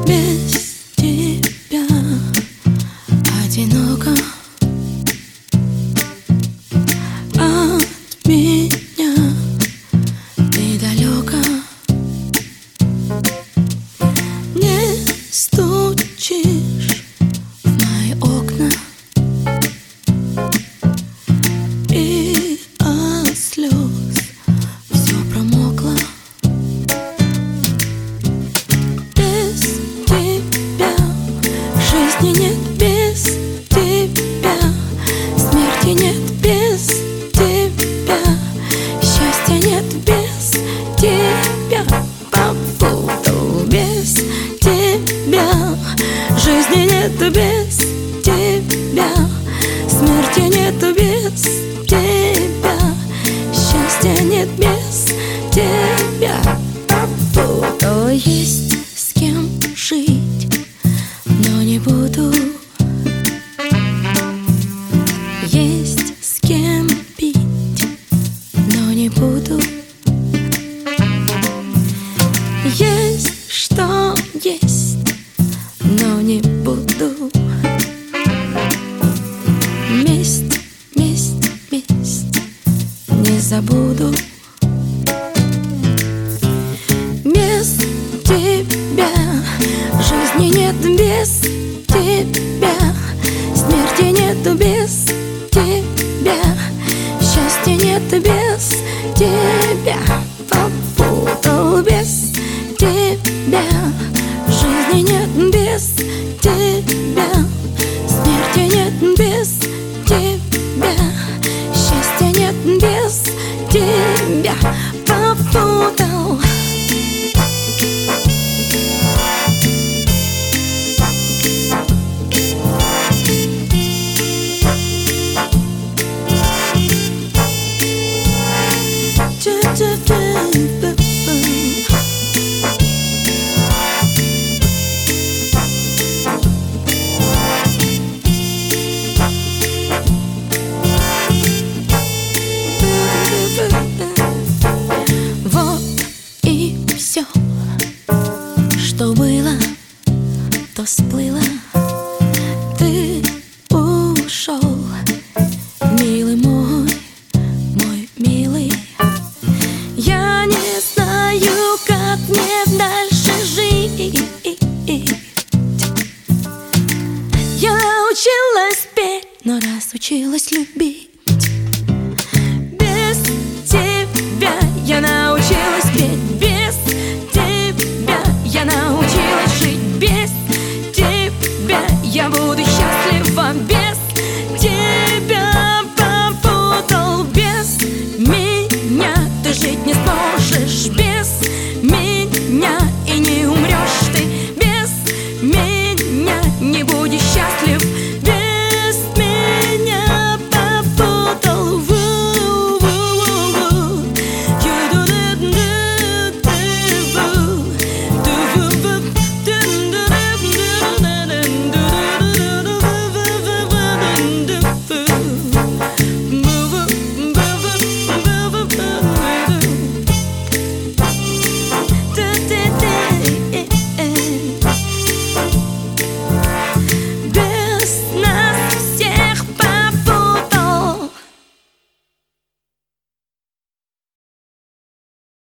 Без тебя одиноко от меня, ты далеко. Не стучишь в мои окна, и от слез все промокло. Без тебя жизни нет, без тебя смерти нет, без тебя счастья нет, без тебя попутал, без тебя жизни нет, без тебя смерти нет, без тебя счастья нет, без тебя попутал. Есть с кем жить, но не буду. Есть с кем пить, но не буду. Есть что есть, но не буду. Месть, месть, месть не забуду. Без тебя жизни нет, без тебя смерти нет, без тебя счастья нет, без тебя попутал, без тебя жизни нет, без тебя смерти нет, без тебя счастья нет, без тебя попутал. Вот и все, что было, то сплыло. Ты ушел, милый мой, мой милый. Я не знаю, как мне дальше жить. Я научилась петь, но разучилась любить. Без тебя я научилась петь, без тебя я научилась жить, без